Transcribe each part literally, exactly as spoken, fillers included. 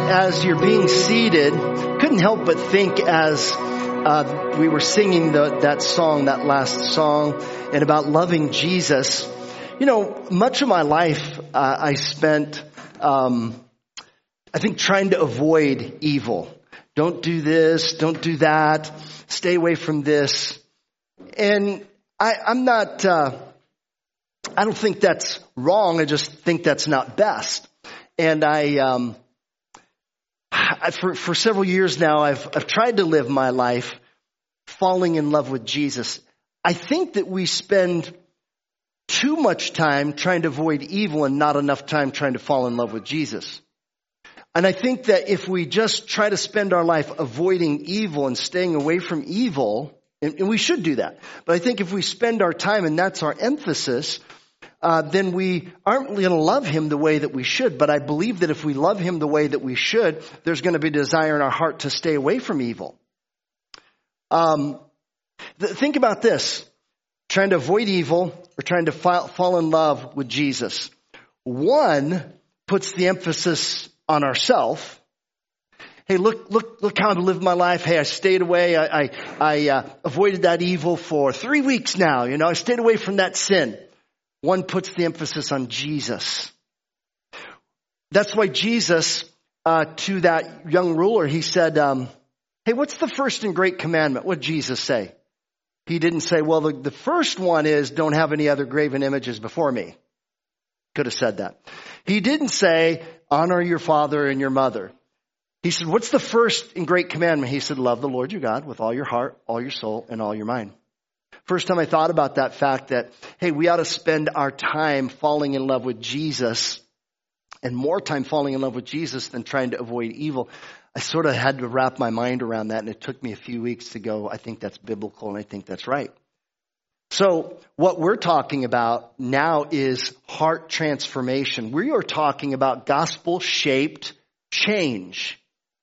as you're being seated, couldn't help but think as uh, we were singing the, that song, that last song, and about loving Jesus. You know, much of my life uh, I spent, um, I think, trying to avoid evil. Don't do this, don't do that, stay away from this. And I, I'm not, uh, I don't think that's wrong. I just think that's not best. And I, um, I for, for several years now, I've, I've tried to live my life falling in love with Jesus. I think that we spend too much time trying to avoid evil and not enough time trying to fall in love with Jesus. And I think that if we just try to spend our life avoiding evil and staying away from evil, and, and we should do that, but I think if we spend our time and that's our emphasis, uh, then we aren't going to love him the way that we should. But I believe that if we love him the way that we should, there's going to be a desire in our heart to stay away from evil. Um, th- think about this. Trying to avoid evil or trying to fall, fall in love with Jesus. One puts the emphasis on ourself. Hey, look, look, look how I lived my life. Hey, I stayed away. I, I, I uh, avoided that evil for three weeks now. You know, I stayed away from that sin. One puts the emphasis on Jesus. That's why Jesus, uh, to that young ruler, he said, um, hey, what's the first and great commandment? What did Jesus say? He didn't say, well, the, the first one is don't have any other graven images before me. Could have said that. He didn't say, honor your father and your mother. He said, what's the first and great commandment? He said, love the Lord your God with all your heart, all your soul, and all your mind. First time I thought about that fact that, hey, we ought to spend our time falling in love with Jesus and more time falling in love with Jesus than trying to avoid evil. I sort of had to wrap my mind around that, and it took me a few weeks to go, I think that's biblical, and I think that's right. So what we're talking about now is heart transformation. We are talking about gospel-shaped change.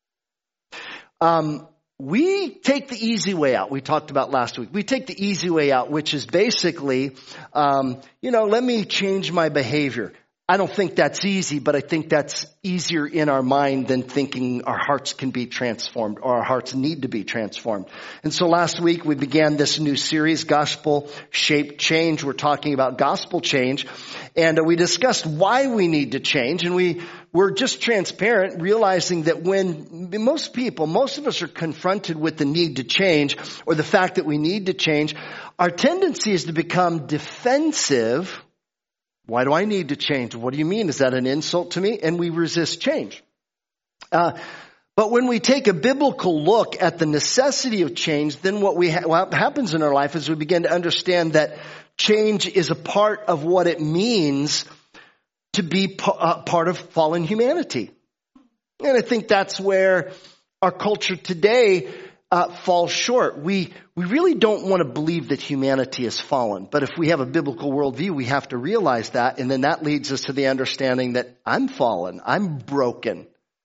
Um, we take the easy way out. We talked about last week. We take the easy way out, which is basically, um, you know, let me change my behavior. I don't think that's easy, but I think that's easier in our mind than thinking our hearts can be transformed or our hearts need to be transformed. And so last week we began this new series, Gospel Shaped Change. We're talking about gospel change, and we discussed why we need to change. And we were just transparent, realizing that when most people, most of us are confronted with the need to change or the fact that we need to change, our tendency is to become defensive. Why do I need to change? What do you mean? Is that an insult to me? And we resist change. Uh, but when we take a biblical look at the necessity of change, then what we ha- what happens in our life is we begin to understand that change is a part of what it means to be p- uh, part of fallen humanity. And I think that's where our culture today Uh, falls short. We we really don't want to believe that humanity is fallen. But if we have a biblical worldview, we have to realize that. And then that leads us to the understanding that I'm fallen. I'm broken.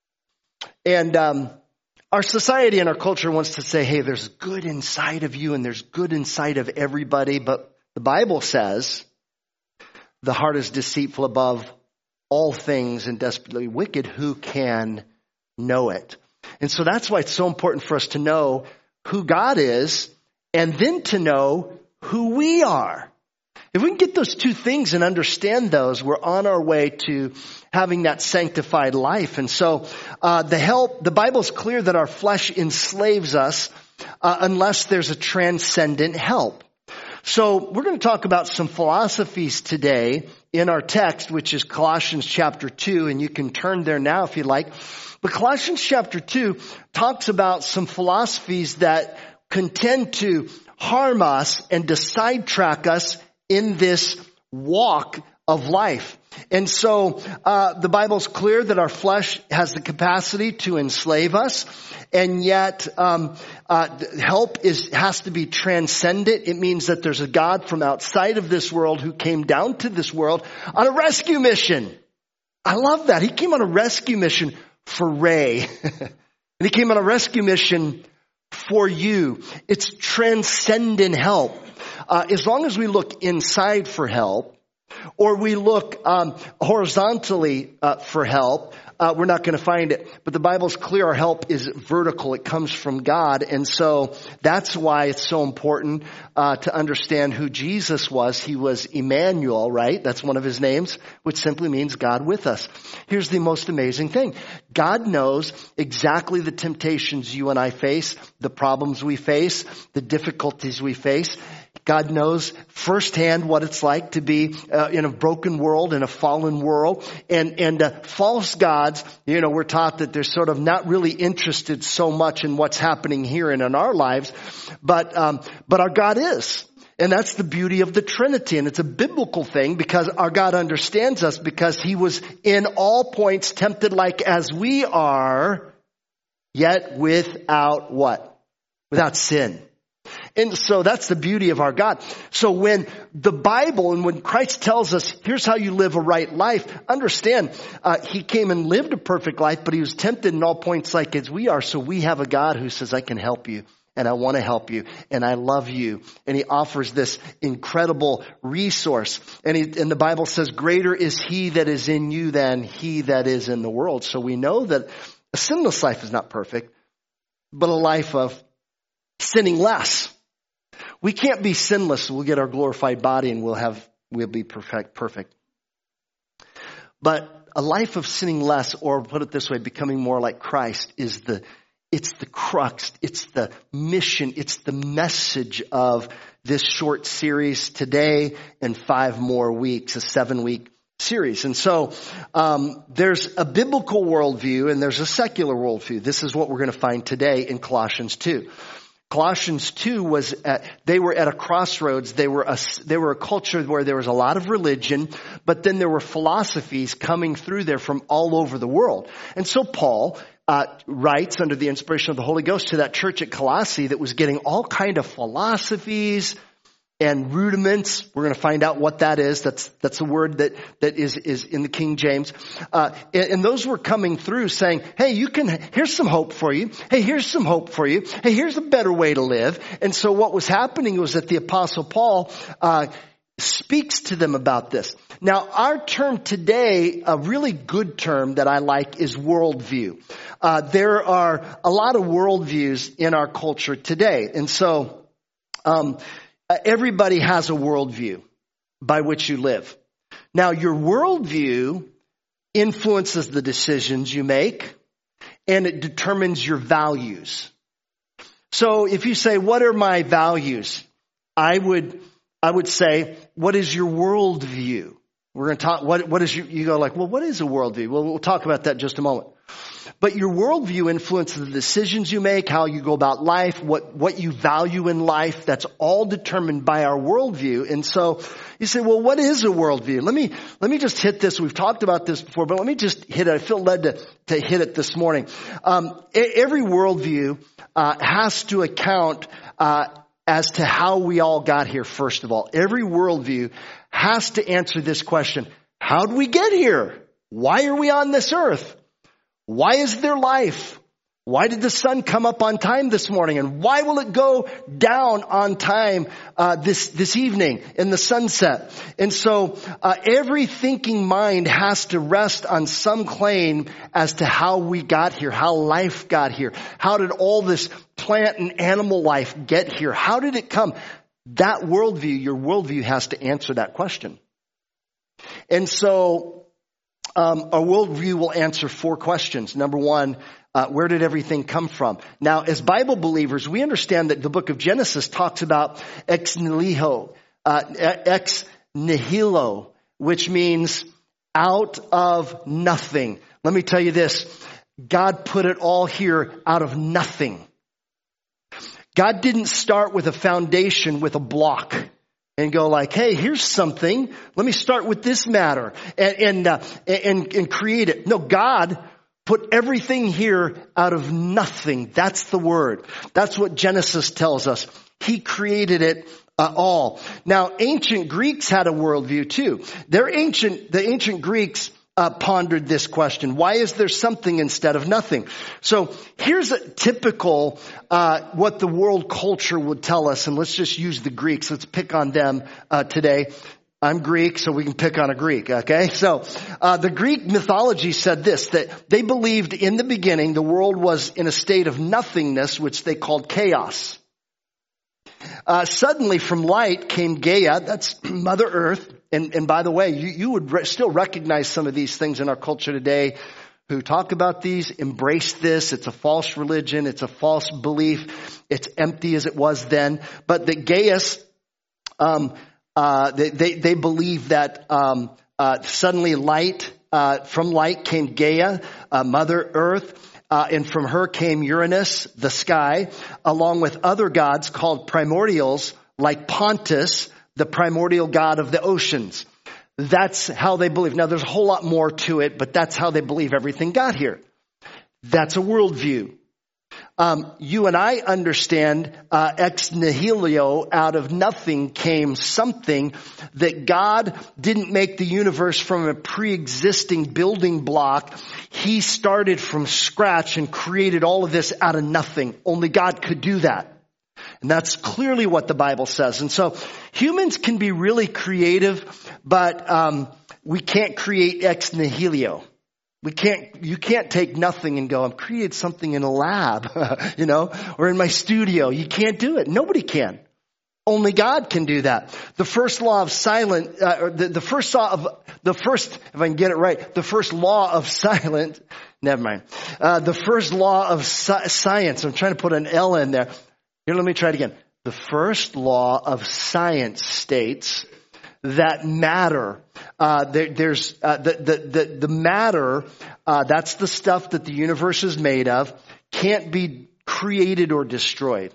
And um, our society and our culture wants to say, hey, there's good inside of you and there's good inside of everybody. But the Bible says the heart is deceitful above all things and desperately wicked. Who can know it? And so that's why it's so important for us to know who God is and then to know who we are. If we can get those two things and understand those, we're on our way to having that sanctified life. And so uh, the help, the Bible's clear that our flesh enslaves us uh, unless there's a transcendent help. So we're going to talk about some philosophies today in our text, which is Colossians chapter two, and you can turn there now if you like. But Colossians chapter two talks about some philosophies that contend to harm us and to sidetrack us in this walk of life. And so uh the Bible's clear that our flesh has the capacity to enslave us, and yet um uh help is has to be transcendent. It means that there's a God from outside of this world who came down to this world on a rescue mission. I love that. He came on a rescue mission for Ray. And he came on a rescue mission for you. It's transcendent help. Uh, as long as we look inside for help, Or we look um, horizontally uh, for help, uh, we're not going to find it. But the Bible's clear, our help is vertical. It comes from God. And so that's why it's so important uh, to understand who Jesus was. He was Emmanuel, right? That's one of his names, which simply means God with us. Here's the most amazing thing. God knows exactly the temptations you and I face, the problems we face, the difficulties we face. God knows firsthand what it's like to be uh, in a broken world, in a fallen world. And, and uh, false gods, you know, we're taught that they're sort of not really interested so much in what's happening here and in our lives. But, um, but our God is. And that's the beauty of the Trinity. And it's a biblical thing because our God understands us because he was in all points tempted like as we are, yet without what? Without sin. And so that's the beauty of our God. So when the Bible and when Christ tells us, here's how you live a right life, understand, uh, he came and lived a perfect life, but he was tempted in all points like as we are. So we have a God who says, I can help you and I want to help you and I love you. And he offers this incredible resource. And, he, and the Bible says, greater is he that is in you than he that is in the world. So we know that a sinless life is not perfect, but a life of sinning less. We can't be sinless. We'll get our glorified body and we'll have, we'll be perfect, perfect. But a life of sinning less, or put it this way, becoming more like Christ is the, it's the crux, it's the mission, it's the message of this short series today and five more weeks, a seven week series. And so, um, there's a biblical worldview and there's a secular worldview. This is what we're going to find today in Colossians two. Colossians two was, at, they were at a crossroads. They were a, they were a culture where there was a lot of religion, but then there were philosophies coming through there from all over the world. And so Paul, uh, writes under the inspiration of the Holy Ghost to that church at Colossae that was getting all kind of philosophies and rudiments. We're going to find out what that is. That's, that's a word that, that is, is in the King James. Uh, and, and those were coming through saying, hey, you can, here's some hope for you. Hey, here's some hope for you. Hey, here's a better way to live. And so what was happening was that the Apostle Paul, uh, speaks to them about this. Now, our term today, a really good term that I like is worldview. Uh, there are a lot of worldviews in our culture today. And so, um, Uh, everybody has a worldview by which you live. Now, your worldview influences the decisions you make, and it determines your values. So if you say, what are my values? I would, I would say, what is your worldview? We're going to talk, what, what is your, you go like, well, what is a worldview? Well, we'll talk about that in just a moment. But your worldview influences the decisions you make, how you go about life, what, what you value in life. That's all determined by our worldview. And so you say, well, what is a worldview? Let me, let me just hit this. We've talked about this before, but let me just hit it. I feel led to, to hit it this morning. Um, every worldview, uh, has to account, uh, as to how we all got here, first of all. Every worldview has to answer this question. How did we get here? Why are we on this earth? Why is there life? Why did the sun come up on time this morning? And why will it go down on time uh, this this evening in the sunset? And so uh, every thinking mind has to rest on some claim as to how we got here, how life got here. How did all this plant and animal life get here? How did it come? That worldview, your worldview has to answer that question. And so Um, our worldview will answer four questions. Number one, uh, where did everything come from? Now, as Bible believers, we understand that the book of Genesis talks about ex nihilo, uh, ex nihilo, which means out of nothing. Let me tell you this. God put it all here out of nothing. God didn't start with a foundation with a block and go like, hey, here's something. Let me start with this matter and and, uh, and and create it. No, God put everything here out of nothing. That's the word. That's what Genesis tells us. He created it uh, all. Now, ancient Greeks had a worldview too. Their ancient, the ancient Greeks Uh, pondered this question. Why is there something instead of nothing? So here's a typical, uh, what the world culture would tell us. And let's just use the Greeks. Let's pick on them, uh, today. I'm Greek, so we can pick on a Greek, okay? So, uh, the Greek mythology said this, that they believed in the beginning the world was in a state of nothingness, which they called chaos. Uh, suddenly from light came Gaia, that's Mother Earth. And, and by the way, you, you would re- still recognize some of these things in our culture today who talk about these, embrace this. It's a false religion. It's a false belief. It's empty as it was then. But that Gaius, um, Uh, they, they, they believe that, um, uh, suddenly light, uh, from light came Gaia, uh, Mother Earth, uh, and from her came Uranus, the sky, along with other gods called primordials, like Pontus, the primordial god of the oceans. That's how they believe. Now there's a whole lot more to it, but that's how they believe everything got here. That's a worldview. Um, you and I understand uh, ex nihilo, out of nothing came something, that God didn't make the universe from a pre-existing building block. He started from scratch and created all of this out of nothing. Only God could do that. And that's clearly what the Bible says. And so humans can be really creative, but um, we can't create ex nihilo. We can't, you can't take nothing and go, I've created something in a lab, you know, or in my studio. You can't do it. Nobody can. Only God can do that. The first law of silent, uh, or the, the first law of, the first, if I can get it right, the first law of silent, never mind. Uh, the first law of sci- science, I'm trying to put an L in there. Here, let me try it again. The first law of science states that matter, uh, there, there's, uh, the, the, the, the matter, uh, that's the stuff that the universe is made of, can't be created or destroyed.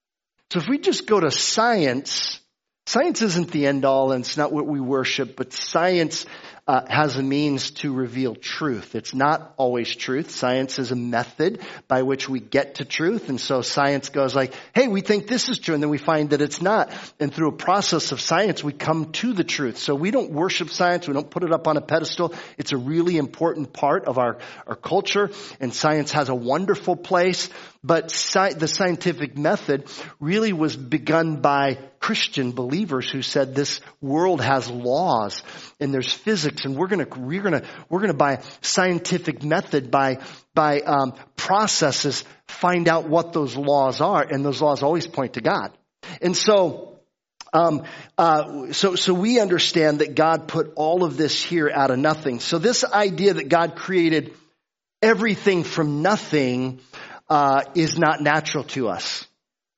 So if we just go to science, science isn't the end all and it's not what we worship, but science uh, has a means to reveal truth. It's not always truth. Science is a method by which we get to truth. And so science goes like, hey, we think this is true. And then we find that it's not. And through a process of science, we come to the truth. So we don't worship science. We don't put it up on a pedestal. It's a really important part of our, our culture. And science has a wonderful place. But sci- the scientific method really was begun by Christian believers who said this world has laws and there's physics, and we're gonna we're gonna we're gonna by scientific method, by by um, processes, find out what those laws are, and those laws always point to God. And so, um, uh, so so we understand that God put all of this here out of nothing. So this idea that God created everything from nothing uh, is not natural to us.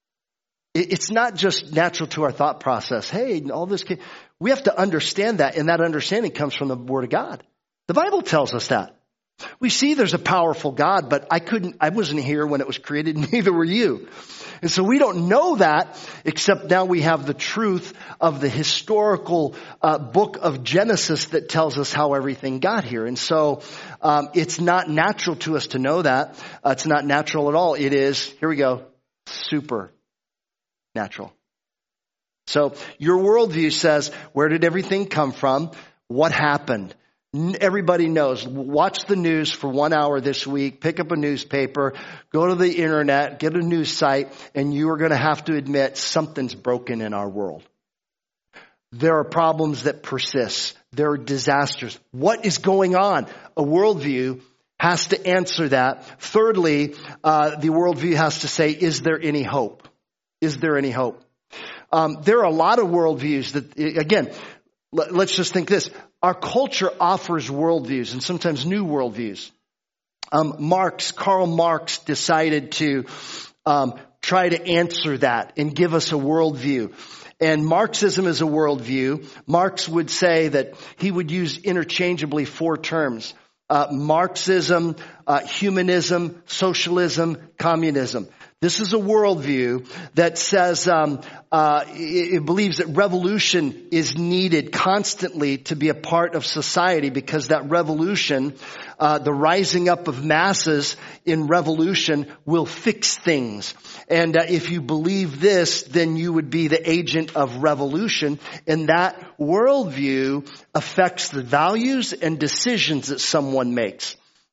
It's not just natural to our thought process. Hey, all this, can... we have to understand that, and that understanding comes from the Word of God. The Bible tells us that. We see there's a powerful God, but I couldn't, I wasn't here when it was created, neither were you. And so we don't know that, except now we have the truth of the historical uh, book of Genesis that tells us how everything got here. And so um, it's not natural to us to know that. Uh, it's not natural at all. It is, here we go, super natural. So your worldview says, where did everything come from? What happened? Everybody knows. Watch the news for one hour this week. Pick up a newspaper. Go to the internet. Get a news site. And you are going to have to admit something's broken in our world. There are problems that persist. There are disasters. What is going on? A worldview has to answer that. Thirdly, uh, the worldview has to say, is there any hope? Is there any hope? Um, there are a lot of worldviews that, again, l- let's just think this. Our culture offers worldviews, and sometimes new worldviews. Um, Marx, Karl Marx decided to um, try to answer that and give us a worldview. And Marxism is a worldview. Marx would say that he would use interchangeably four terms. Uh, Marxism, uh, humanism, socialism, communism. This is a worldview that says um, uh, it, it believes that revolution is needed constantly to be a part of society, because that revolution, uh, the rising up of masses in revolution, will fix things. And uh, if you believe this, then you would be the agent of revolution. And that worldview affects the values and decisions that someone makes.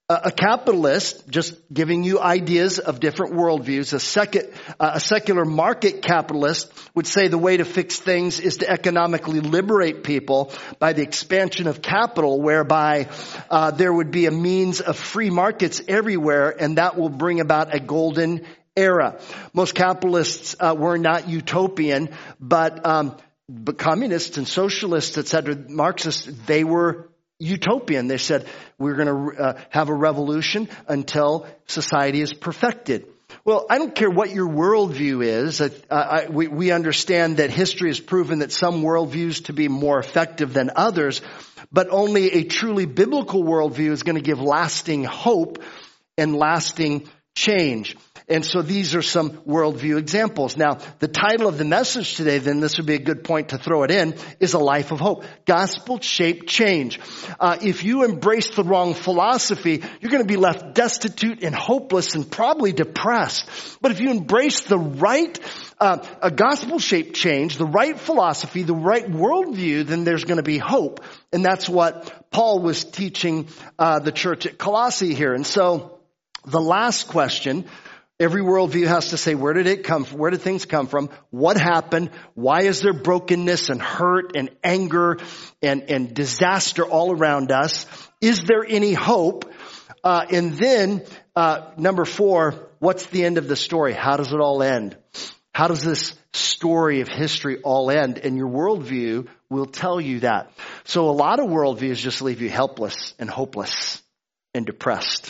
A capitalist, just giving you ideas of different worldviews, a, second, uh, a secular market capitalist would say the way to fix things is to economically liberate people by the expansion of capital, whereby uh, there would be a means of free markets everywhere, and that will bring about a golden era. Most capitalists uh, were not utopian, but, um, but communists and socialists, et cetera, Marxists, they were utopian. They said, we're going to uh, have a revolution until society is perfected. Well, I don't care what your worldview is. Uh, I, we, we understand that history has proven that some worldviews to be more effective than others, but only a truly biblical worldview is going to give lasting hope and lasting change. And so these are some worldview examples. Now, the title of the message today, then this would be a good point to throw it in, is A Life of Hope. Gospel-shaped change. Uh, if you embrace the wrong philosophy, you're going to be left destitute and hopeless and probably depressed. But if you embrace the right, uh, a gospel-shaped change, the right philosophy, the right worldview, then there's going to be hope. And that's what Paul was teaching uh, the church at Colossae here. And so the last question, every worldview has to say, where did it come from? Where did things come from? What happened? Why is there brokenness and hurt and anger and, and disaster all around us? Is there any hope? Uh, and then, uh, number four, what's the end of the story? How does it all end? How does this story of history all end? And your worldview will tell you that. So a lot of worldviews just leave you helpless and hopeless and depressed.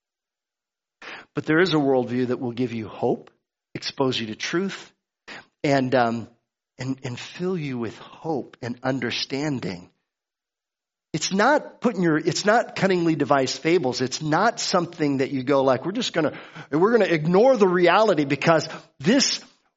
But there is a worldview that will give you hope, expose you to truth, and um, and and fill you with hope and understanding. It's not putting your, it's not cunningly devised fables. It's not something that you go like, we're just gonna, we're gonna ignore the reality, because this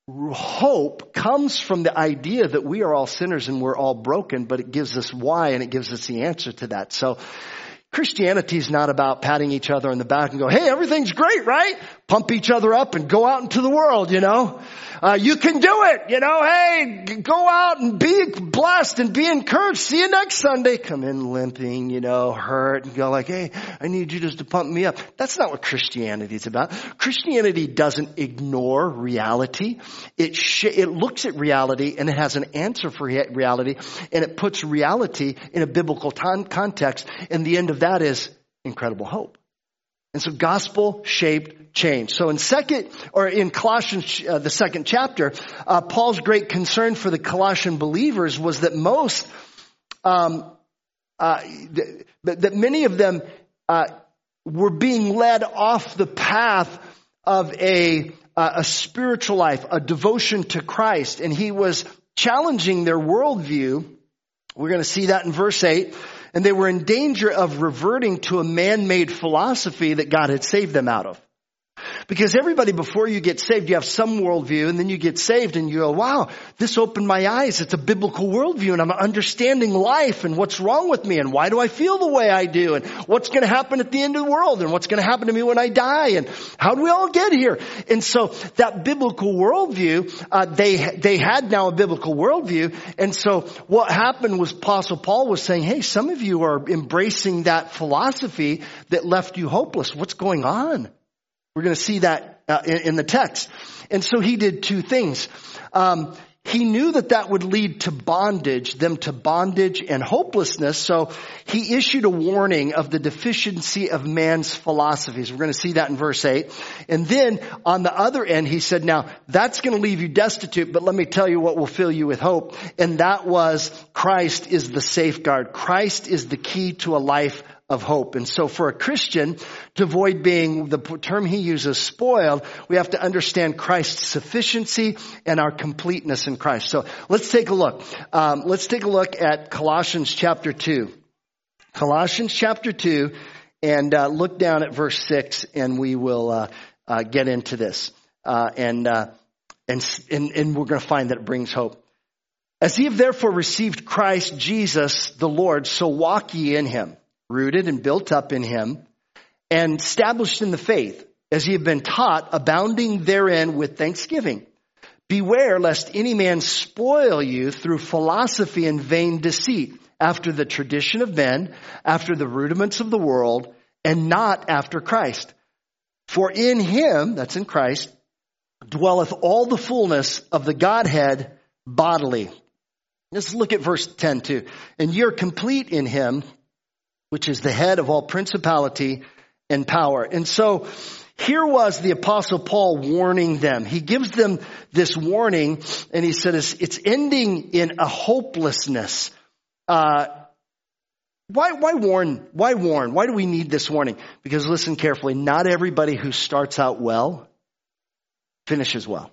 hope comes from the idea that we are all sinners and we're all broken, but it gives us why, and it gives us the answer to that. So Christianity is not about patting each other on the back and go, hey, everything's great, right? Pump each other up and go out into the world, you know. Uh, you can do it, you know. Hey, go out and be blessed and be encouraged. See you next Sunday. Come in limping, you know, hurt, and go like, hey, I need you just to pump me up. That's not what Christianity is about. Christianity doesn't ignore reality. It sh- it looks at reality and it has an answer for reality, and it puts reality in a biblical ton- context. And the end of that is incredible hope. And so gospel-shaped change. So in second, or in Colossians, uh, the second chapter, uh, Paul's great concern for the Colossian believers was that most, um, uh, th- that many of them uh, were being led off the path of a uh, a spiritual life, a devotion to Christ, and he was challenging their worldview. We're going to see that in verse eight. And they were in danger of reverting to a man-made philosophy that God had saved them out of. Because everybody, before you get saved, you have some worldview, and then you get saved and you go, wow, this opened my eyes. It's a biblical worldview, and I'm understanding life and what's wrong with me and why do I feel the way I do and what's going to happen at the end of the world and what's going to happen to me when I die and how do we all get here? And so that biblical worldview, uh, they, they had now a biblical worldview. And so what happened was Apostle Paul was saying, hey, some of you are embracing that philosophy that left you hopeless. What's going on? We're going to see that uh, in, in the text. And so he did two things. Um, he knew that that would lead to bondage, them to bondage and hopelessness. So he issued a warning of the deficiency of man's philosophies. We're going to see that in verse eight. And then on the other end, he said, now that's going to leave you destitute, but let me tell you what will fill you with hope. And that was Christ is the safeguard. Christ is the key to a life of hope. And so for a Christian to avoid being, the term he uses, spoiled, we have to understand Christ's sufficiency and our completeness in Christ. So let's take a look. Um, let's take a look at Colossians chapter two. Colossians chapter two, and uh, look down at verse six, and we will uh, uh, get into this. Uh, and, uh, and, and, and we're going to find that it brings hope. As ye have therefore received Christ Jesus the Lord, so walk ye in him, rooted and built up in him, and established in the faith, as ye have been taught, abounding therein with thanksgiving. Beware lest any man spoil you through philosophy and vain deceit, after the tradition of men, after the rudiments of the world, and not after Christ. For in him, that's in Christ, dwelleth all the fullness of the Godhead bodily. Let's look at verse ten too. And you're complete in him, which is the head of all principality and power. And so here was the Apostle Paul warning them. He gives them this warning, and he said it's, it's ending in a hopelessness. Uh, why, why warn? Why warn? Why do we need this warning? Because listen carefully, not everybody who starts out well finishes well.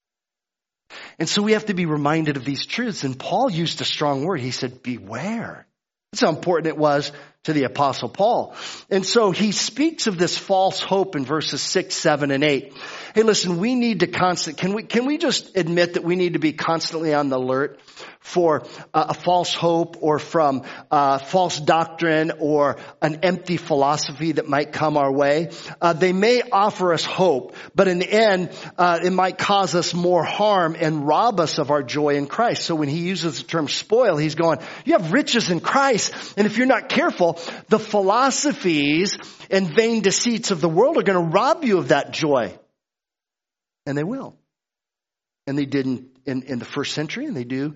And so we have to be reminded of these truths. And Paul used a strong word. He said, beware. That's how important it was to the Apostle Paul. And so he speaks of this false hope in verses six, seven, and eight. Hey, listen, we need to constant, can we, can we just admit that we need to be constantly on the alert for uh, a false hope or from uh, false doctrine or an empty philosophy that might come our way? Uh, they may offer us hope, but in the end, uh, it might cause us more harm and rob us of our joy in Christ. So when he uses the term spoil, he's going, you have riches in Christ, and if you're not careful, the philosophies and vain deceits of the world are going to rob you of that joy. And they will. And they did in, in, in the first century, and they do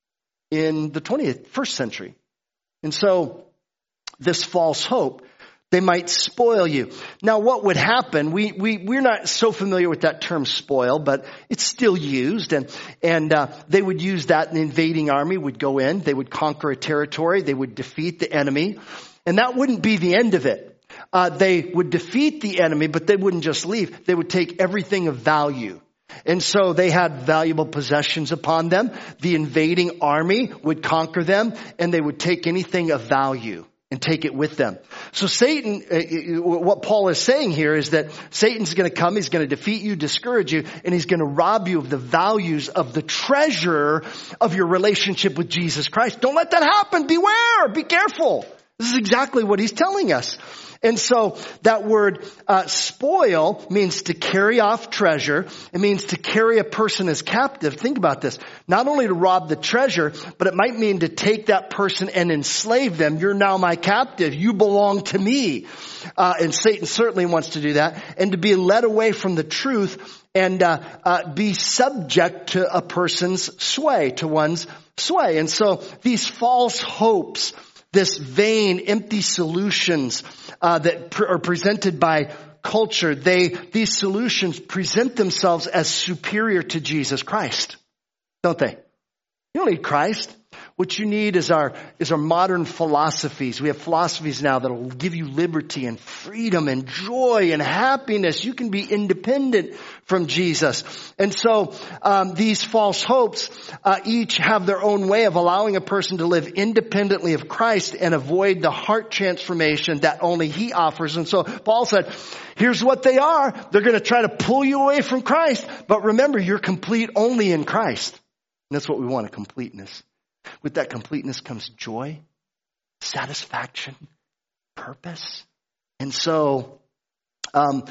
in the twenty-first century. And so this false hope, they might spoil you. Now what would happen, we, we, we're not so familiar with that term spoil, but it's still used. And, and uh, they would use that, an invading army would go in, they would conquer a territory, they would defeat the enemy. And that wouldn't be the end of it. Uh, they would defeat the enemy, but they wouldn't just leave. They would take everything of value. And so they had valuable possessions upon them. The invading army would conquer them, and they would take anything of value and take it with them. So Satan, uh, what Paul is saying here is that Satan's going to come, he's going to defeat you, discourage you, and he's going to rob you of the values of the treasure of your relationship with Jesus Christ. Don't let that happen. Beware. Be careful. This is exactly what he's telling us. And so that word uh, spoil means to carry off treasure. It means to carry a person as captive. Think about this. Not only to rob the treasure, but it might mean to take that person and enslave them. You're now my captive. You belong to me. Uh, and Satan certainly wants to do that. And to be led away from the truth and uh, uh, be subject to a person's sway, to one's sway. And so these false hopes, this vain, empty solutions uh, that pr- are presented by culture, they these solutions present themselves as superior to Jesus Christ, don't they? You don't need Christ. What you need is our is our modern philosophies. We have philosophies now that will give you liberty and freedom and joy and happiness. You can be independent from Jesus. And so um, these false hopes uh, each have their own way of allowing a person to live independently of Christ and avoid the heart transformation that only he offers. And so Paul said, here's what they are. They're going to try to pull you away from Christ. But remember, you're complete only in Christ. And that's what we want, a completeness. With that completeness comes joy, satisfaction, purpose. And so, um,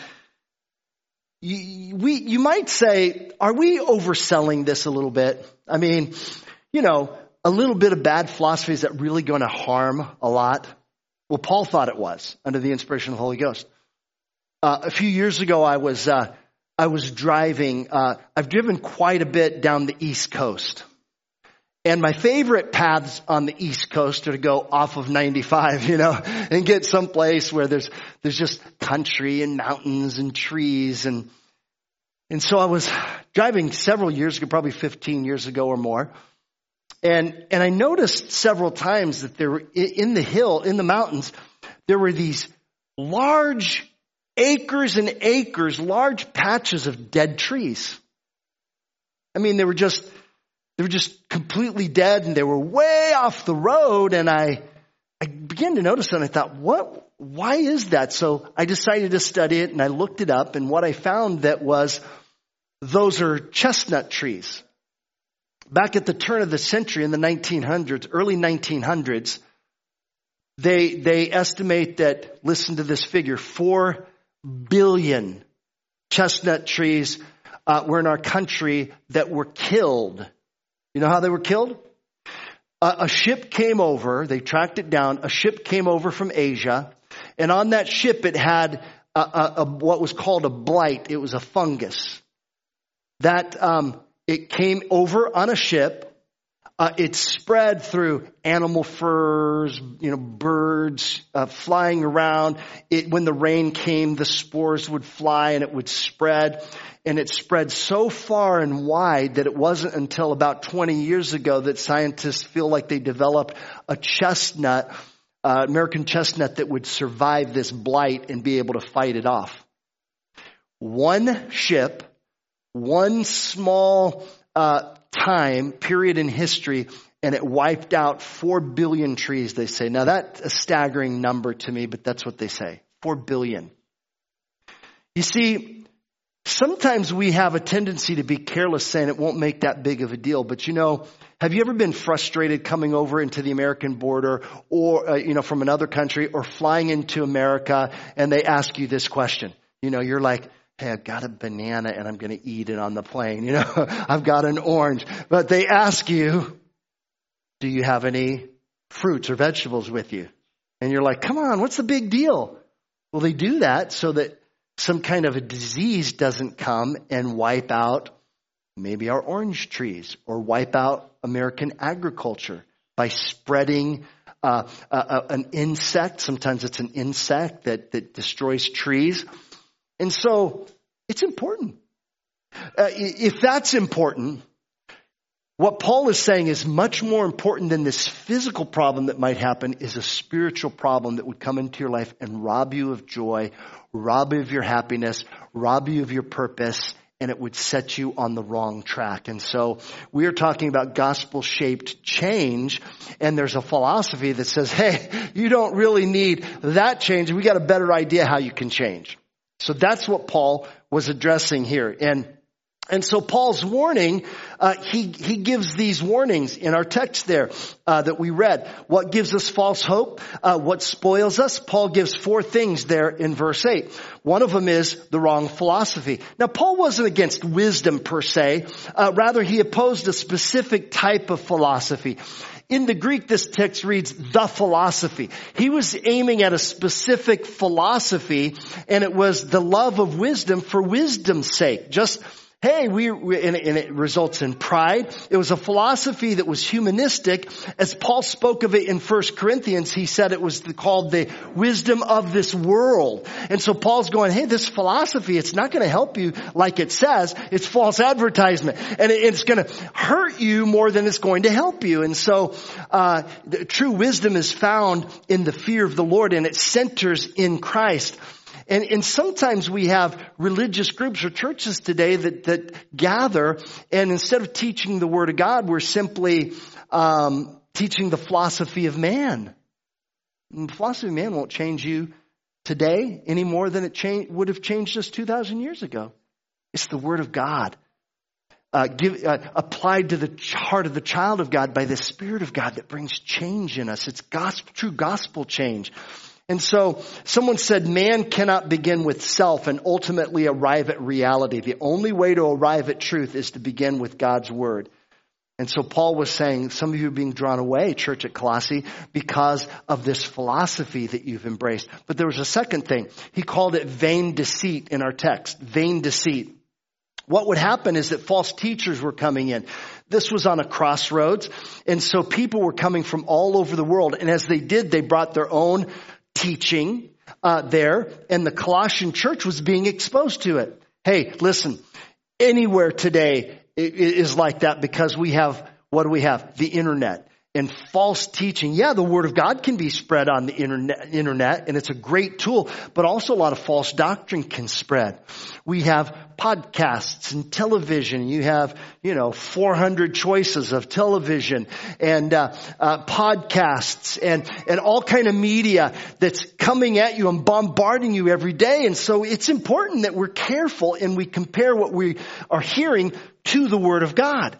you, we, you might say, are we overselling this a little bit? I mean, you know, a little bit of bad philosophy, is that really going to harm a lot? Well, Paul thought it was under the inspiration of the Holy Ghost. Uh, a few years ago, I was, uh, I was driving, uh, I've driven quite a bit down the East Coast. And my favorite paths on the East Coast are to go off of ninety-five, you know, and get someplace where there's, there's just country and mountains and trees. And, and so I was driving several years ago, probably fifteen years ago or more. And, and I noticed several times that there were in the hill, in the mountains, there were these large acres and acres, large patches of dead trees. I mean, they were just, They were just completely dead, and they were way off the road. And I, I began to notice, and I thought, what, why is that? So I decided to study it, and I looked it up. And what I found that was, those are chestnut trees. Back at the turn of the century in the nineteen hundreds, early nineteen hundreds, they, they estimate that, listen to this figure, four billion chestnut trees uh, were in our country that were killed. You know how they were killed? Uh, a ship came over. They tracked it down. A ship came over from Asia, And on that ship, it had a, a, a, what was called a blight. It was a fungus that um, it came over on a ship. Uh, it spread through animal furs, you know, birds uh, flying around. It, when the rain came, the spores would fly and it would spread. And it spread so far and wide that it wasn't until about twenty years ago that scientists feel like they developed a chestnut, uh, American chestnut that would survive this blight and be able to fight it off. One ship, one small uh time period in history, and it wiped out four billion trees, they say. Now that's a staggering number to me, but that's what they say. Four billion. You see, sometimes we have a tendency to be careless saying it won't make that big of a deal. But you know, have you ever been frustrated coming over into the American border or, uh, you know, from another country or flying into America and they ask you this question? You know, you're like, hey, I've got a banana and I'm going to eat it on the plane. You know, I've got an orange. But they ask you, do you have any fruits or vegetables with you? And you're like, come on, what's the big deal? Well, they do that so that some kind of a disease doesn't come and wipe out maybe our orange trees or wipe out American agriculture by spreading uh, uh, an insect. Sometimes it's an insect that, that destroys trees. And so it's important. Uh, if that's important, what Paul is saying is much more important than this physical problem that might happen is a spiritual problem that would come into your life and rob you of joy, rob you of your happiness, rob you of your purpose, and it would set you on the wrong track. And so we are talking about gospel-shaped change, and there's a philosophy that says, hey, you don't really need that change. We got a better idea how you can change. So that's what Paul was addressing here. And and so Paul's warning, uh, he he gives these warnings in our text there uh, that we read. What gives us false hope? Uh, what spoils us? Paul gives four things there in verse eight. One of them is the wrong philosophy. Now, Paul wasn't against wisdom per se. Uh, rather, he opposed a specific type of philosophy. In the Greek, this text reads, the philosophy. He was aiming at a specific philosophy, and it was the love of wisdom for wisdom's sake. Just, hey, we, we and, and it results in pride. It was a philosophy that was humanistic. As Paul spoke of it in First Corinthians, he said it was the, called the wisdom of this world. And so Paul's going, hey, this philosophy, it's not going to help you like it says. It's false advertisement. And it, it's going to hurt you more than it's going to help you. And so uh the true wisdom is found in the fear of the Lord, and it centers in Christ. And, and sometimes we have religious groups or churches today that, that gather, and instead of teaching the Word of God, we're simply um, teaching the philosophy of man. And the philosophy of man won't change you today any more than it change, would have changed us two thousand years ago. It's the Word of God. Uh, give, uh, applied to the heart of the child of God by the Spirit of God that brings change in us. It's gospel, true gospel change. And so someone said man cannot begin with self and ultimately arrive at reality. The only way to arrive at truth is to begin with God's word. And so Paul was saying, some of you are being drawn away, church at Colossae, because of this philosophy that you've embraced. But there was a second thing. He called it vain deceit in our text. Vain deceit. What would happen is that false teachers were coming in. This was on a crossroads. And so people were coming from all over the world. And as they did, they brought their own teaching uh, there, and the Colossian church was being exposed to it. Hey, listen, anywhere today is like that because we have, what do we have? The internet and false teaching. Yeah, the word of God can be spread on the internet, internet, and it's a great tool, but also a lot of false doctrine can spread. We have podcasts and television. You have, you know, four hundred choices of television and uh, uh, podcasts and, and all kind of media that's coming at you and bombarding you every day. And so it's important that we're careful and we compare what we are hearing to the Word of God.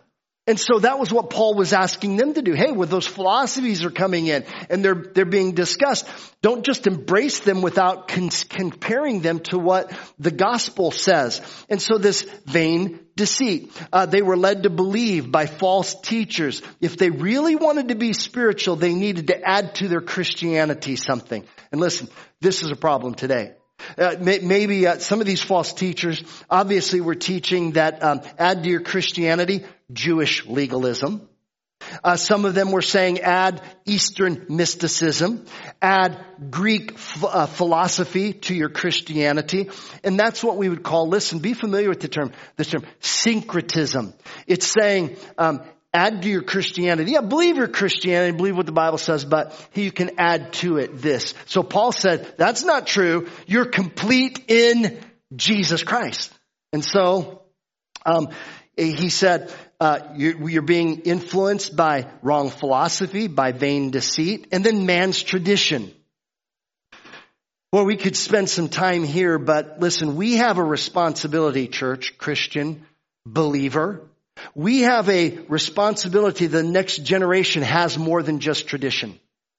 And so that was what Paul was asking them to do. Hey, when those philosophies are coming in and they're, they're being discussed, don't just embrace them without con- comparing them to what the gospel says. And so this vain deceit, uh, they were led to believe by false teachers. If they really wanted to be spiritual, they needed to add to their Christianity something. And listen, this is a problem today. Uh, may, maybe uh, some of these false teachers obviously were teaching that um, add to your Christianity Jewish legalism. Uh, some of them were saying add Eastern mysticism, add Greek f- uh, philosophy to your Christianity. And that's what we would call, listen, be familiar with the term, this term, syncretism. It's saying, um, add to your Christianity. Yeah, believe your Christianity, believe what the Bible says, but you can add to it this. So Paul said, that's not true. You're complete in Jesus Christ. And so, um, he said, uh, you're, you're being influenced by wrong philosophy, by vain deceit, and then man's tradition. Well, we could spend some time here, but listen, we have a responsibility, church, Christian, believer. We have a responsibility. The next generation has more than just tradition.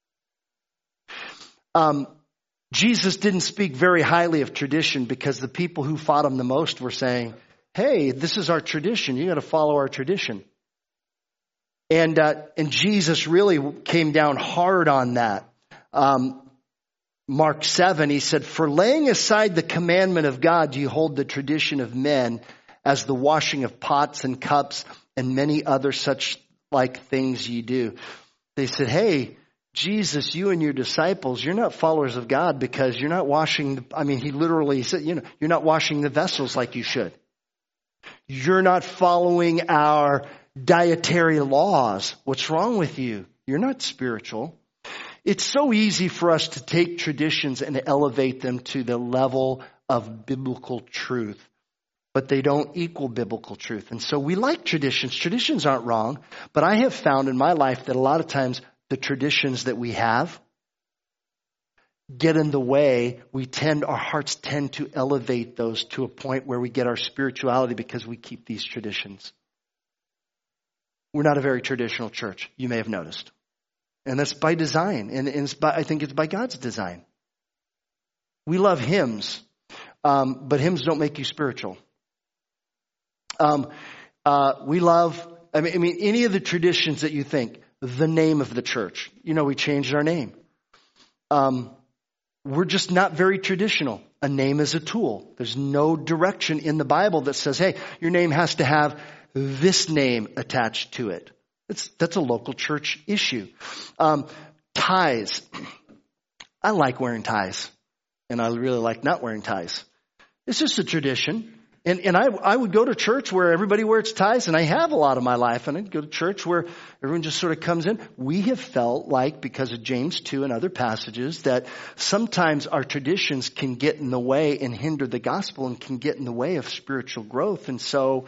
Um, Jesus didn't speak very highly of tradition because the people who fought him the most were saying, hey, this is our tradition. You got to follow our tradition. And uh, and Jesus really came down hard on that. Um, Mark seven, he said, for laying aside the commandment of God, you hold the tradition of men as the washing of pots and cups and many other such like things ye do. They said, hey, Jesus, you and your disciples, you're not followers of God because you're not washing, the, I mean, he literally said, you know, you're not washing the vessels like you should. You're not following our dietary laws. What's wrong with you? You're not spiritual. It's so easy for us to take traditions and elevate them to the level of biblical truth, but they don't equal biblical truth. And so we like traditions. Traditions aren't wrong, but I have found in my life that a lot of times the traditions that we have get in the way. We tend, our hearts tend to elevate those to a point where we get our spirituality because we keep these traditions. We're not a very traditional church, you may have noticed. And that's by design. And it's by, I think it's by God's design. We love hymns, um, but hymns don't make you spiritual. Um, uh, we love, I mean, I mean, any of the traditions that you think, the name of the church. You know, we changed our name. Um, we're just not very traditional. A name is a tool. There's no direction in the Bible that says, hey, your name has to have this name attached to it. It's, that's a local church issue. Um, ties. I like wearing ties. And I really like not wearing ties. It's just a tradition. And and I I would go to church where everybody wears ties, and I have a lot of my life. And I'd go to church where everyone just sort of comes in. We have felt like, because of James two and other passages, that sometimes our traditions can get in the way and hinder the gospel and can get in the way of spiritual growth. And so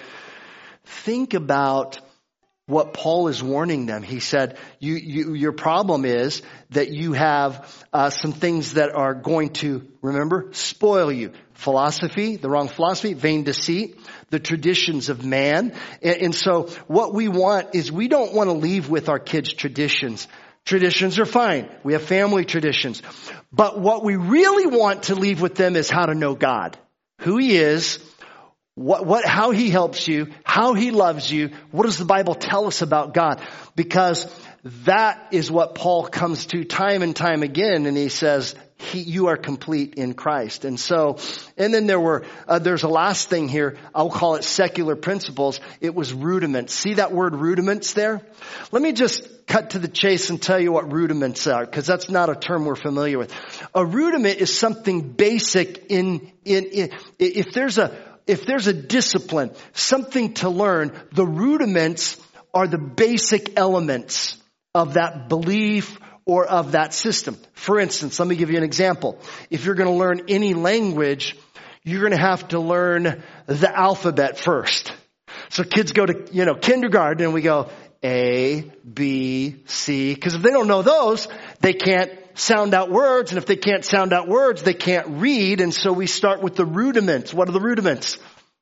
think about what Paul is warning them. He said, you, you, your problem is that you have uh, some things that are going to, remember, spoil you. Philosophy, the wrong philosophy, vain deceit, the traditions of man. And, and so what we want is we don't want to leave with our kids traditions. Traditions are fine. We have family traditions. But what we really want to leave with them is how to know God, who he is, What, what, how he helps you, how he loves you. What does the Bible tell us about God? Because that is what Paul comes to time and time again. And he says, he, you are complete in Christ. And so, and then there were, uh, there's a last thing here. I'll call it secular principles. It was rudiments. See that word rudiments there? Let me just cut to the chase and tell you what rudiments are, because that's not a term we're familiar with. A rudiment is something basic in, in, in if there's a, If there's a discipline, something to learn, the rudiments are the basic elements of that belief or of that system. For instance, let me give you an example. If you're going to learn any language, you're going to have to learn the alphabet first. So kids go to, you know, kindergarten and we go A, B, C, because if they don't know those, they can't sound out words. And if they can't sound out words, they can't read. And so we start with the rudiments. What are the rudiments?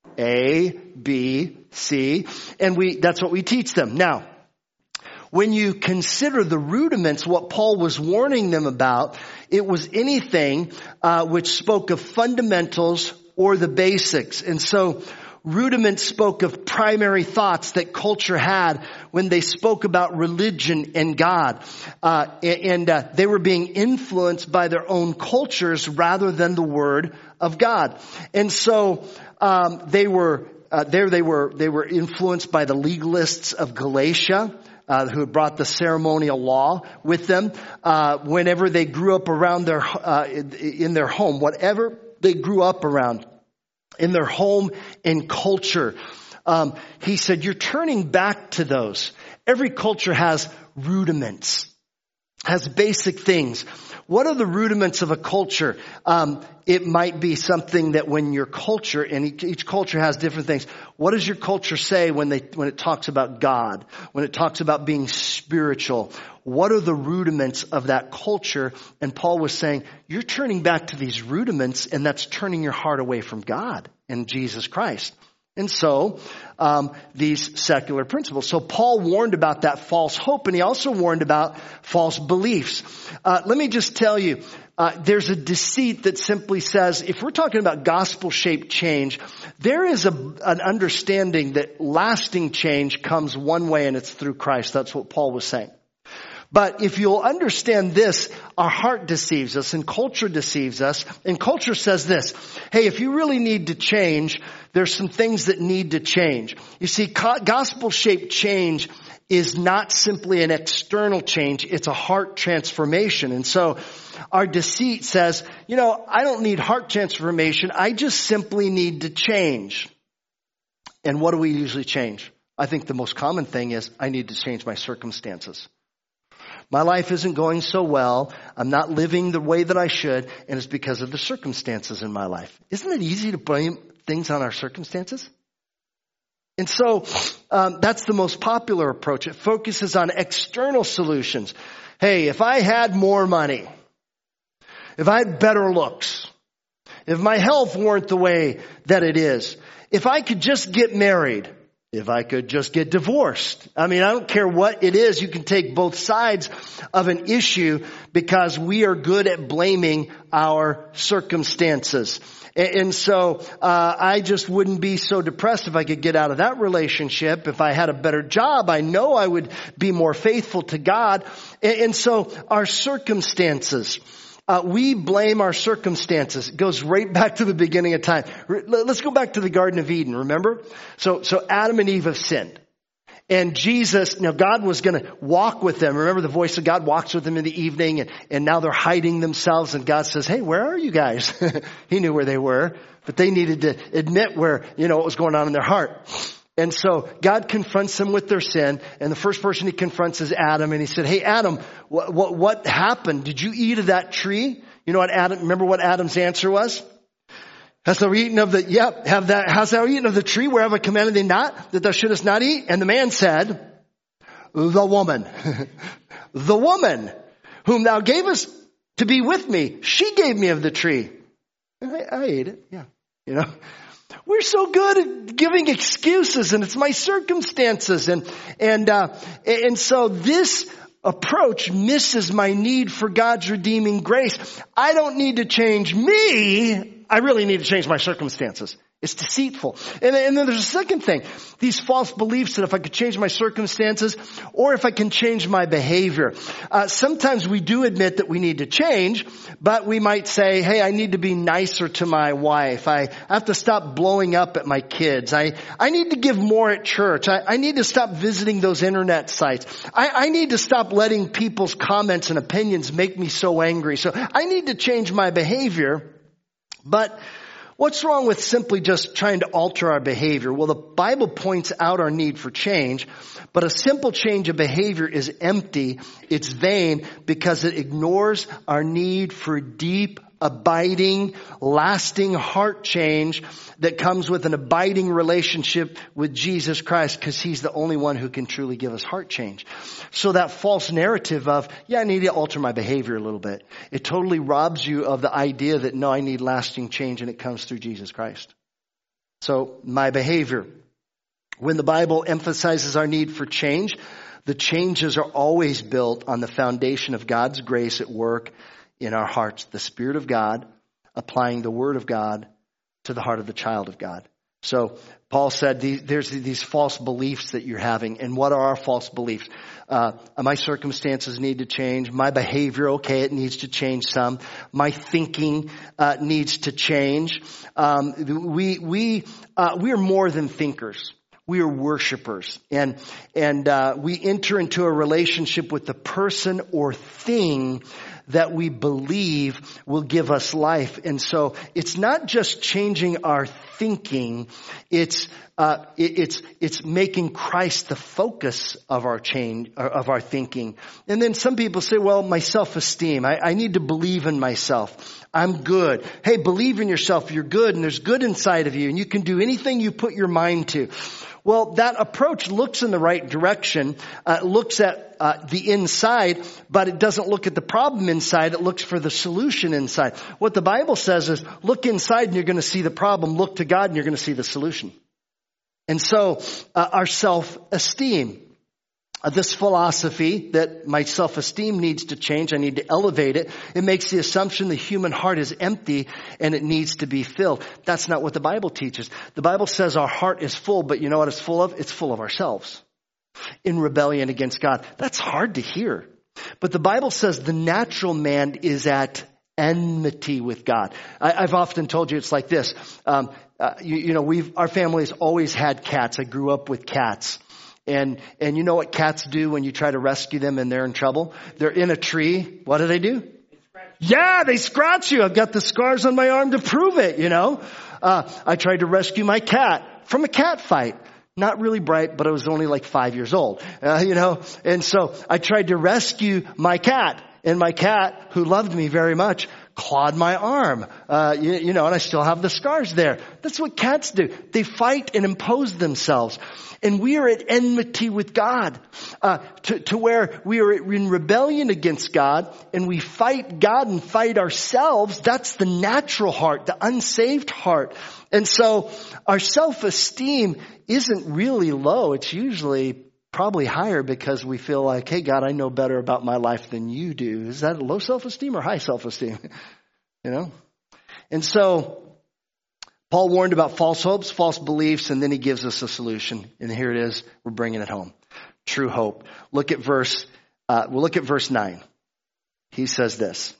A, B, C, and we, that's what we teach them. Now, when you consider the rudiments, what Paul was warning them about, it was anything uh, which spoke of fundamentals or the basics. And so rudiments spoke of primary thoughts that culture had when they spoke about religion and God. Uh, and uh, they were being influenced by their own cultures rather than the Word of God. And so um, they were uh, there. They were they were influenced by the legalists of Galatia, Uh, who had brought the ceremonial law with them. Uh, whenever they grew up around their, uh, in, in their home, whatever they grew up around, in their home and culture, um, he said, you're turning back to those. Every culture has rudiments, has basic things. What are the rudiments of a culture? Um, it might be something that when your culture, and each, each culture has different things. What does your culture say when they when it talks about God? When it talks about being spiritual? What are the rudiments of that culture? And Paul was saying, you're turning back to these rudiments, and that's turning your heart away from God and Jesus Christ. And so, um, these secular principles. So Paul warned about that false hope, and he also warned about false beliefs. Uh, let me just tell you, uh, there's a deceit that simply says, if we're talking about gospel-shaped change, there is a, an understanding that lasting change comes one way, and it's through Christ. That's what Paul was saying. But if you'll understand this, our heart deceives us and culture deceives us. And culture says this, hey, if you really need to change, there's some things that need to change. You see, gospel-shaped change is not simply an external change. It's a heart transformation. And so our deceit says, you know, I don't need heart transformation. I just simply need to change. And what do we usually change? I think the most common thing is I need to change my circumstances. My life isn't going so well. I'm not living the way that I should, and it's because of the circumstances in my life. Isn't it easy to blame things on our circumstances? And so um, that's the most popular approach. It focuses on external solutions. Hey, if I had more money, if I had better looks, if my health weren't the way that it is, if I could just get married, if I could just get divorced. I mean, I don't care what it is. You can take both sides of an issue because we are good at blaming our circumstances. And so uh, I just wouldn't be so depressed if I could get out of that relationship. If I had a better job, I know I would be more faithful to God. And so our circumstances, Uh, we blame our circumstances. It goes right back to the beginning of time. Let's go back to the Garden of Eden, remember? So, so Adam and Eve have sinned. And Jesus, now God was going to walk with them. Remember, the voice of God walks with them in the evening, and, and now they're hiding themselves. And God says, hey, where are you guys? He knew where they were, but they needed to admit where, you know, what was going on in their heart. And so God confronts them with their sin. And the first person he confronts is Adam. And he said, hey, Adam, what, what, what happened? Did you eat of that tree? You know what Adam, remember what Adam's answer was? Hast thou eaten of the, yep, have that, hast thou eaten of the tree whereof I commanded thee not, that thou shouldest not eat? And the man said, the woman, the woman whom thou gavest to be with me, she gave me of the tree. And I, I ate it. Yeah. You know, we're so good at giving excuses, and it's my circumstances. And, and, uh, and so this approach misses my need for God's redeeming grace. I don't need to change me. I really need to change my circumstances. It's deceitful. And, and then there's a second thing. These false beliefs that if I could change my circumstances or if I can change my behavior. Uh, sometimes we do admit that we need to change, but we might say, hey, I need to be nicer to my wife. I, I have to stop blowing up at my kids. I, I need to give more at church. I, I need to stop visiting those internet sites. I, I need to stop letting people's comments and opinions make me so angry. So I need to change my behavior. But what's wrong with simply just trying to alter our behavior? Well, the Bible points out our need for change, but a simple change of behavior is empty. It's vain because it ignores our need for deep, abiding, lasting heart change that comes with an abiding relationship with Jesus Christ, because he's the only one who can truly give us heart change. So that false narrative of, yeah, I need to alter my behavior a little bit, it totally robs you of the idea that, no, I need lasting change and it comes through Jesus Christ. So my behavior. When the Bible emphasizes our need for change, the changes are always built on the foundation of God's grace at work in our hearts. The Spirit of God applying the Word of God to the heart of the child of God. So Paul said there's these false beliefs that you're having. And what are our false beliefs? Uh, my circumstances need to change. My behavior, okay, it needs to change some. My thinking uh, needs to change. Um, we we uh, we are more than thinkers. We are worshipers. And and uh, we enter into a relationship with the person or thing that we believe will give us life. And so it's not just changing our thinking, it's uh, it, it's it's making Christ the focus of our change, of our thinking. And then some people say, well, my self-esteem, I, I need to believe in myself. I'm good. Hey, believe in yourself. You're good, and there's good inside of you, and you can do anything you put your mind to. Well, that approach looks in the right direction, uh, looks at uh, the inside, but it doesn't look at the problem inside. It looks for the solution inside. What the Bible says is, look inside and you're going to see the problem. Look to God and you're going to see the solution. And so uh, our self-esteem. Uh, this philosophy that my self-esteem needs to change, I need to elevate it, it makes the assumption the human heart is empty and it needs to be filled. That's not what the Bible teaches. The Bible says our heart is full, but you know what it's full of? It's full of ourselves in rebellion against God. That's hard to hear. But the Bible says the natural man is at enmity with God. I, I've often told you it's like this. Um, uh, you, you know, we've our family has always had cats. I grew up with cats. And, and you know what cats do when you try to rescue them and they're in trouble? They're in a tree. What do they do? They yeah, they scratch you. I've got the scars on my arm to prove it, you know. Uh, I tried to rescue my cat from a cat fight. Not really bright, but I was only like five years old, uh, you know. And so I tried to rescue my cat. And my cat, who loved me very much, clawed my arm, uh, you, you know, and I still have the scars there. That's what cats do. They fight and impose themselves. And we are at enmity with God, uh, to, to where we are in rebellion against God and we fight God and fight ourselves. That's the natural heart, the unsaved heart. And so our self-esteem isn't really low. It's usually probably higher because we feel like, hey, God, I know better about my life than you do. Is that low self-esteem or high self-esteem? You know? And so Paul warned about false hopes, false beliefs, and then he gives us a solution. And here it is. We're bringing it home. True hope. Look at verse, uh, we'll look at verse nine. He says this.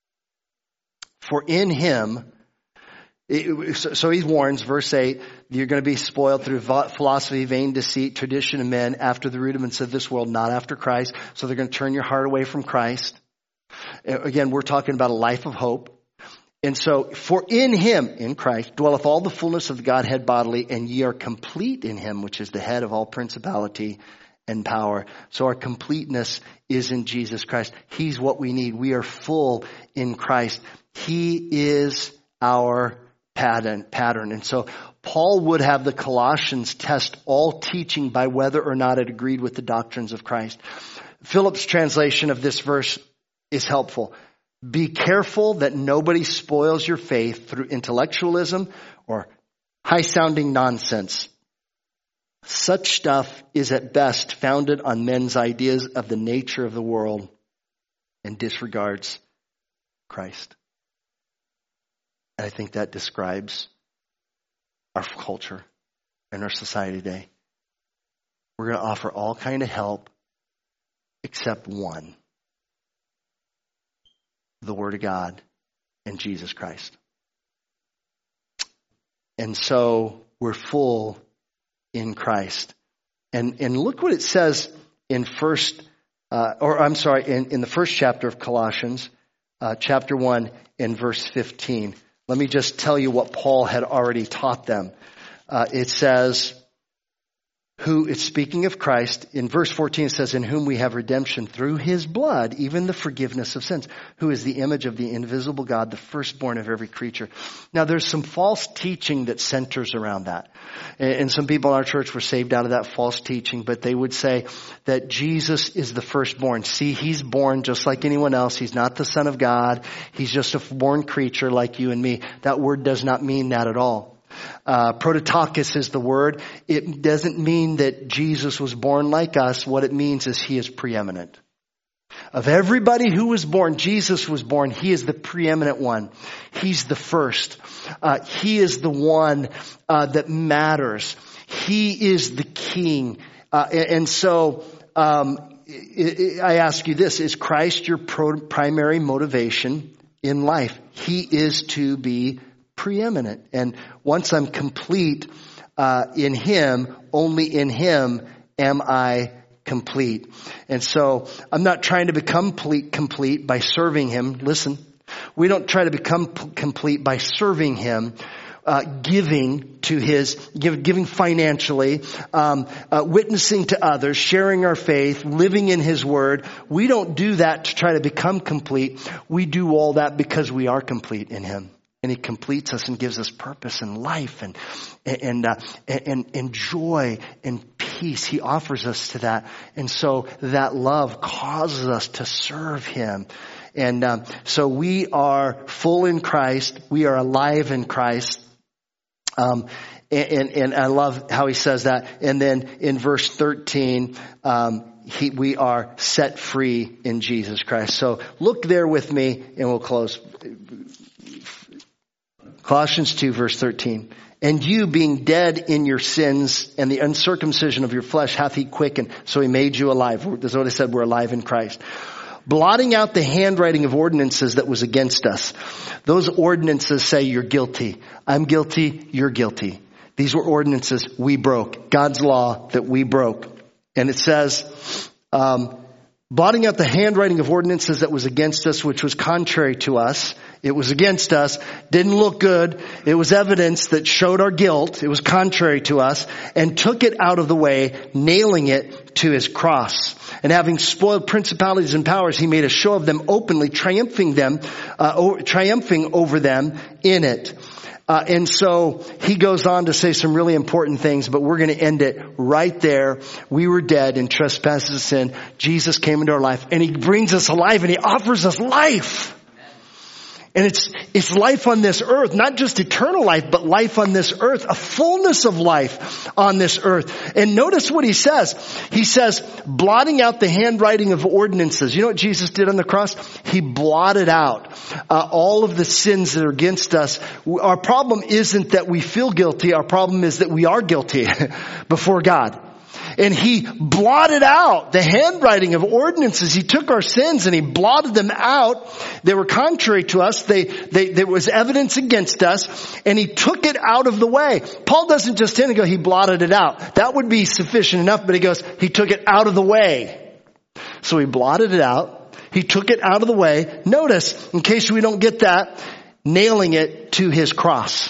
For in him, It, so he warns, verse eight, you're going to be spoiled through philosophy, vain deceit, tradition of men, after the rudiments of this world, not after Christ. So they're going to turn your heart away from Christ. Again, we're talking about a life of hope. And so, for in him, in Christ, dwelleth all the fullness of the Godhead bodily, and ye are complete in him, which is the head of all principality and power. So our completeness is in Jesus Christ. He's what we need. We are full in Christ. He is our pattern pattern. And so Paul would have the Colossians test all teaching by whether or not it agreed with the doctrines of Christ. Philip's translation of this verse is helpful. Be careful that nobody spoils your faith through intellectualism or high-sounding nonsense. Such stuff is at best founded on men's ideas of the nature of the world and disregards Christ. And I think that describes our culture and our society today. We're going to offer all kind of help except one. The Word of God and Jesus Christ. And so we're full in Christ. And and look what it says in first, uh, or I'm sorry, in, in the first chapter of Colossians, uh, chapter one and verse fifteen. Let me just tell you what Paul had already taught them. Uh, it says, who, it's speaking of Christ, in verse fourteen it says, in whom we have redemption through his blood, even the forgiveness of sins, who is the image of the invisible God, the firstborn of every creature. Now there's some false teaching that centers around that. And some people in our church were saved out of that false teaching, but they would say that Jesus is the firstborn. See, he's born just like anyone else. He's not the Son of God. He's just a born creature like you and me. That word does not mean that at all. Uh, prototokos is the word. It doesn't mean that Jesus was born like us. What it means is he is preeminent. Of everybody who was born, Jesus was born. He is the preeminent one. He's the first. Uh, he is the one uh, that matters. He is the king. Uh, and, and so um, I ask you this, is Christ your pro- primary motivation in life? He is to be preeminent. And once I'm complete uh, in him, only in him am I complete. And so I'm not trying to become complete, complete by serving him. Listen, we don't try to become p- complete by serving him. Uh, giving to his, give, giving financially, um, uh, witnessing to others, sharing our faith, living in his word. We don't do that to try to become complete. We do all that because we are complete in him. And he completes us and gives us purpose and life and, and, uh, and, and joy and peace. He offers us to that. And so that love causes us to serve him. And, um, so we are full in Christ. We are alive in Christ. Um, and, and, and I love how he says that. And then in verse thirteen, um, he, we are set free in Jesus Christ. So look there with me and we'll close. Colossians two verse thirteen. And you being dead in your sins and the uncircumcision of your flesh hath he quickened. So he made you alive. That's what I said. We're alive in Christ. Blotting out the handwriting of ordinances that was against us. Those ordinances say you're guilty. I'm guilty. You're guilty. These were ordinances we broke. God's law that we broke. And it says, um, blotting out the handwriting of ordinances that was against us, which was contrary to us. It was against us. Didn't look good. It was evidence that showed our guilt. It was contrary to us. And took it out of the way, nailing it to his cross. And having spoiled principalities and powers, he made a show of them openly, triumphing them, uh, o- triumphing over them in it. Uh, and so he goes on to say some really important things, but we're going to end it right there. We were dead in trespasses and sin. Jesus came into our life and he brings us alive and he offers us life. And it's, it's life on this earth, not just eternal life, but life on this earth, a fullness of life on this earth. And notice what he says. He says, blotting out the handwriting of ordinances. You know what Jesus did on the cross? He blotted out uh, all of the sins that are against us. Our problem isn't that we feel guilty. Our problem is that we are guilty before God. And he blotted out the handwriting of ordinances. He took our sins and he blotted them out. They were contrary to us. They, they, there was evidence against us and he took it out of the way. Paul doesn't just end and go, he blotted it out. That would be sufficient enough, but he goes, he took it out of the way. So he blotted it out. He took it out of the way. Notice, in case we don't get that, nailing it to his cross.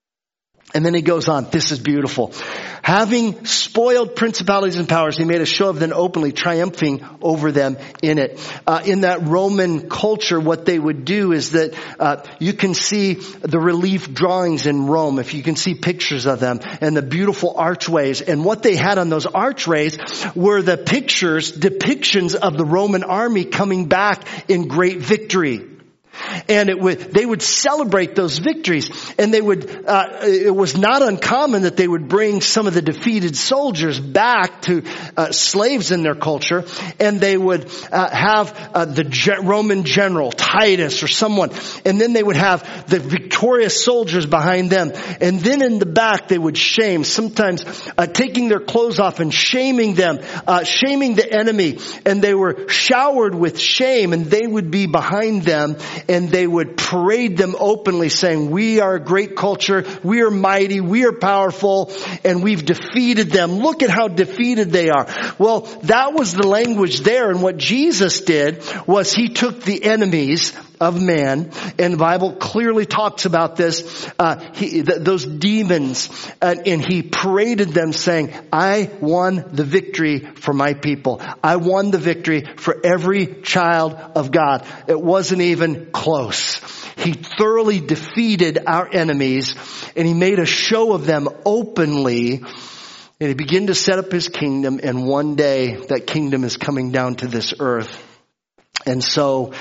And then he goes on. This is beautiful. Having spoiled principalities and powers, he made a show of them openly, triumphing over them in it. Uh, in that Roman culture, what they would do is that uh, you can see the relief drawings in Rome, if you can see pictures of them, and the beautiful archways. And what they had on those archways were the pictures, depictions of the Roman army coming back in great victory. And it would, they would celebrate those victories. And they would, uh, it was not uncommon that they would bring some of the defeated soldiers back to, uh, slaves in their culture. And they would, uh, have, uh, the ge- Roman general, Titus or someone. And then they would have the victorious soldiers behind them. And then in the back they would shame, sometimes, uh, taking their clothes off and shaming them, uh, shaming the enemy. And they were showered with shame and they would be behind them. And they would parade them openly saying, we are a great culture, we are mighty, we are powerful, and we've defeated them. Look at how defeated they are. Well, that was the language there. And what Jesus did was he took the enemies of man, and the Bible clearly talks about this, uh, he, th- those demons, and, and he paraded them saying, I won the victory for my people. I won the victory for every child of God. It wasn't even close. He thoroughly defeated our enemies, and he made a show of them openly, and he began to set up his kingdom, and one day that kingdom is coming down to this earth. And so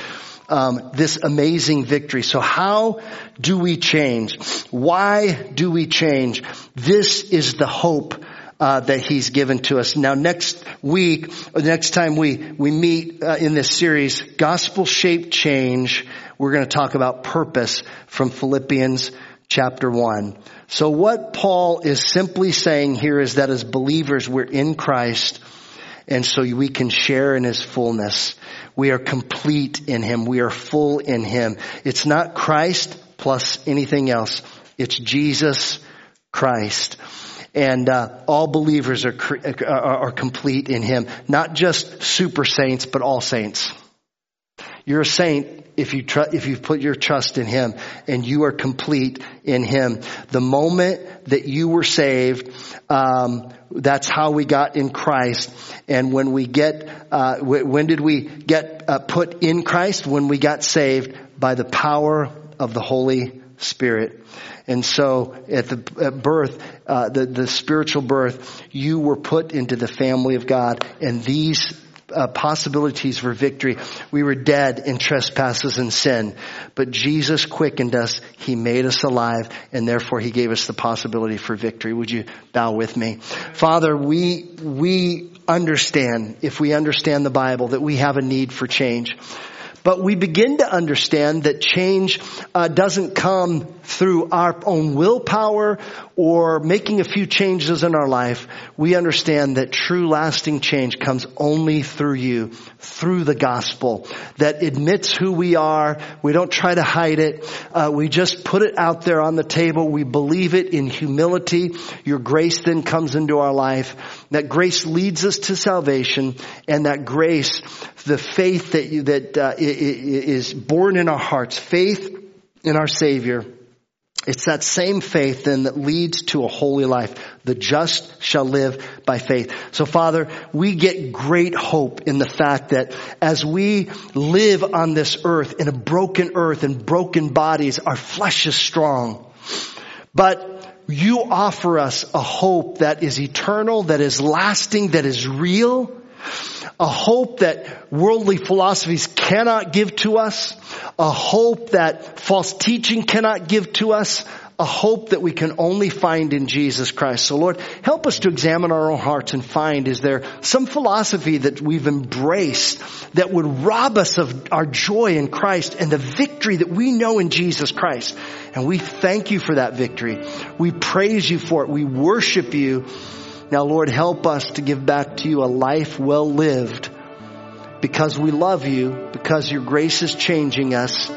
um, this amazing victory. So how do we change? Why do we change? This is the hope Uh, that he's given to us. Now next week, or the next time we, we meet uh, in this series, Gospel Shaped Change, we're going to talk about purpose from Philippians chapter one. So what Paul is simply saying here is that as believers, we're in Christ, and so we can share in his fullness. We are complete in him. We are full in him. It's not Christ plus anything else. It's Jesus Christ. And uh, all believers are, are are complete in him. Not just super saints, but all saints. You're a saint if you tr- if you put your trust in him, and you are complete in him. The moment that you were saved, um, that's how we got in Christ. And when we get, uh, w- when did we get uh, put in Christ? When we got saved by the power of the Holy Spirit. And so at the at birth, uh, the, the spiritual birth, you were put into the family of God. And these uh, possibilities for victory, we were dead in trespasses and sin. But Jesus quickened us. He made us alive. And therefore he gave us the possibility for victory. Would you bow with me? Father, we we understand, if we understand the Bible, that we have a need for change. But we begin to understand that change uh, doesn't come through our own willpower or making a few changes in our life. We understand that true lasting change comes only through you, through the gospel that admits who we are. We don't try to hide it. Uh, we just put it out there on the table. We believe it in humility. Your grace then comes into our life. That grace leads us to salvation, and that grace, the faith that you, that uh, is born in our hearts, faith in our Savior. It's that same faith then that leads to a holy life. The just shall live by faith. So Father, we get great hope in the fact that as we live on this earth, in a broken earth and broken bodies, our flesh is strong. But you offer us a hope that is eternal, that is lasting, that is real. A hope that worldly philosophies cannot give to us. A hope that false teaching cannot give to us. A hope that we can only find in Jesus Christ. So Lord, help us to examine our own hearts and find, is there some philosophy that we've embraced that would rob us of our joy in Christ and the victory that we know in Jesus Christ? And we thank you for that victory. We praise you for it. We worship you. Now, Lord, help us to give back to you a life well lived because we love you, because your grace is changing us.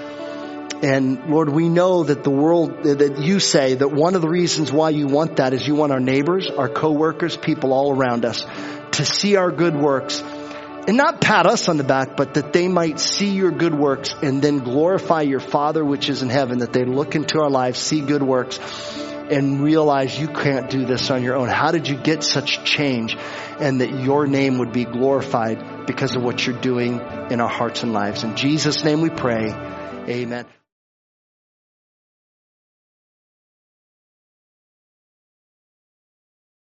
And Lord, we know that the world, that you say that one of the reasons why you want that is you want our neighbors, our co-workers, people all around us to see our good works and not pat us on the back, but that they might see your good works and then glorify your Father which is in heaven, that they look into our lives, see good works, and realize you can't do this on your own. How did you get such change? And that your name would be glorified because of what you're doing in our hearts and lives. In Jesus' name we pray. Amen.